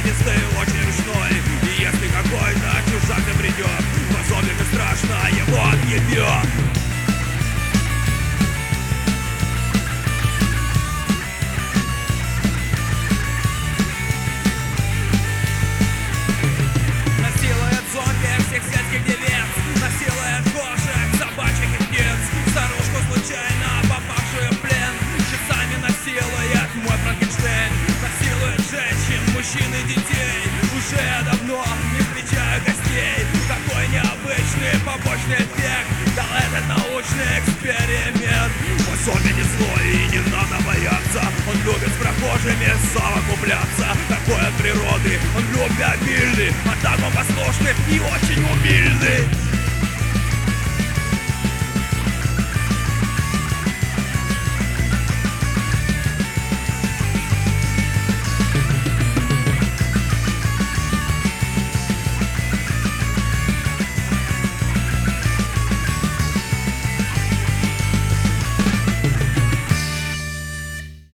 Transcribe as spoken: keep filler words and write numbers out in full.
Ленистый, очень ручной. И если какой-то чужак придет, то зомби страшно его отъебет. Насилует зомби всех сельских девиц, насилует кошек, собачек и птиц, старушку случайно попавшую в плен, часами насилует мой Франкенштейн. Насилует женщин, мужчин и детей. Уже давно не встречаю гостей. Какой необычный побочный эффект дал этот научный эксперимент. Мой зомби не злой и не надо бояться. Он любит с прохожими совокупляться. Такой от природы, он любвеобильный, а так он послушный и очень умильный.